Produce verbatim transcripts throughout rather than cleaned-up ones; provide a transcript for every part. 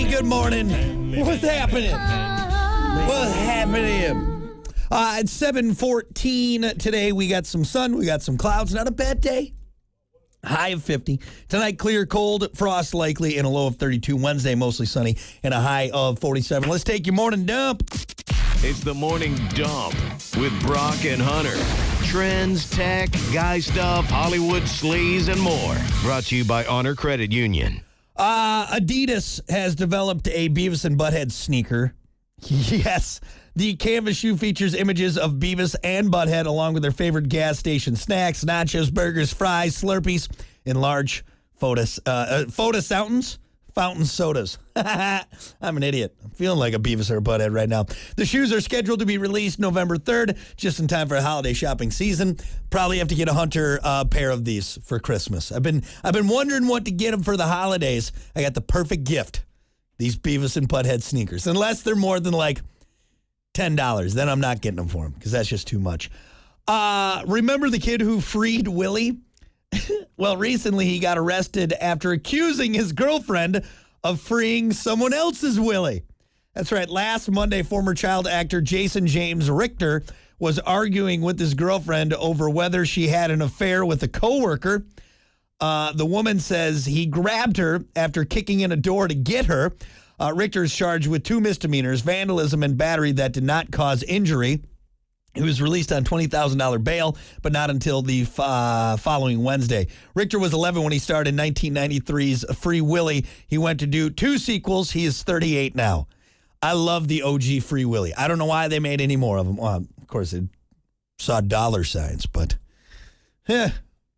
Hey, good morning. What's happening? What's happening? Uh, it's seven fourteen today. We got some sun. We got some clouds. Not a bad day. High of fifty. Tonight, clear, cold, frost likely, and a low of thirty-two. Wednesday, mostly sunny, and a high of forty-seven. Let's take your morning dump. It's the Morning Dump with Brock and Hunter. Trends, tech, guy stuff, Hollywood sleaze, and more. Brought to you by Honor Credit Union. Uh, Adidas has developed a Beavis and Butthead sneaker. Yes. The canvas shoe features images of Beavis and Butthead along with their favorite gas station snacks, nachos, burgers, fries, Slurpees, and large photos, uh, uh, photo fountains, fountain sodas. I'm an idiot. I'm feeling like a Beavis or a Butthead right now. The shoes are scheduled to be released November third, just in time for the holiday shopping season. Probably have to get a Hunter uh, pair of these for Christmas. I've been I've been wondering what to get him for the holidays. I got the perfect gift. These Beavis and Butthead sneakers. Unless they're more than like ten dollars. Then I'm not getting them for him because that's just too much. Uh, remember the kid who freed Willie? Well, recently he got arrested after accusing his girlfriend of freeing someone else's Willie. That's right. Last Monday, former child actor Jason James Richter was arguing with his girlfriend over whether she had an affair with a coworker. Uh, the woman says he grabbed her after kicking in a door to get her. Uh, Richter is charged with two misdemeanors, vandalism and battery that did not cause injury. He was released on twenty thousand dollars bail, but not until the uh, following Wednesday. Richter was eleven when he starred in nineteen ninety-three's Free Willy. He went to do two sequels. He is thirty-eight now. I love the O G Free Willy. I don't know why they made any more of them. Well, of course, it saw dollar signs, but yeah.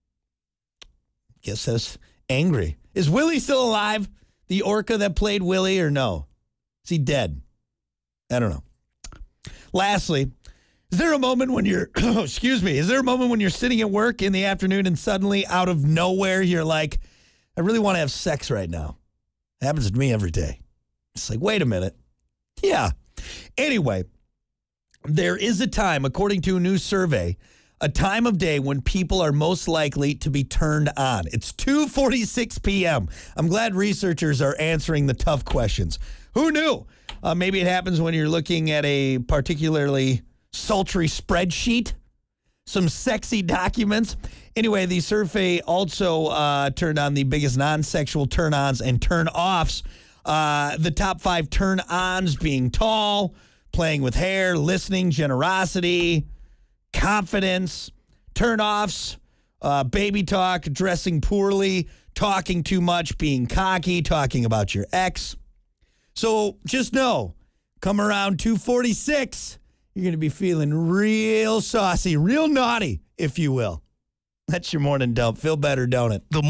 Guess that's angry. Is Willie still alive? The orca that played Willie, or no? Is he dead? I don't know. Lastly, is there a moment when you're, excuse me, is there a moment when you're sitting at work in the afternoon and suddenly out of nowhere you're like, I really want to have sex right now? It happens to me every day. It's like, wait a minute. Yeah. Anyway, there is a time, according to a new survey, a time of day when people are most likely to be turned on. It's two forty-six p.m. I'm glad researchers are answering the tough questions. Who knew? Uh, maybe it happens when you're looking at a particularly sultry spreadsheet, some sexy documents. Anyway, the survey also uh, turned on the biggest non-sexual turn-ons and turn-offs. Uh, the top five turn-ons being tall, playing with hair, listening, generosity, confidence. Turn-offs, uh, baby talk, dressing poorly, talking too much, being cocky, talking about your ex. So just know, come around two forty-six, you're going to be feeling real saucy, real naughty, if you will. That's your morning dump. Feel better, don't it? The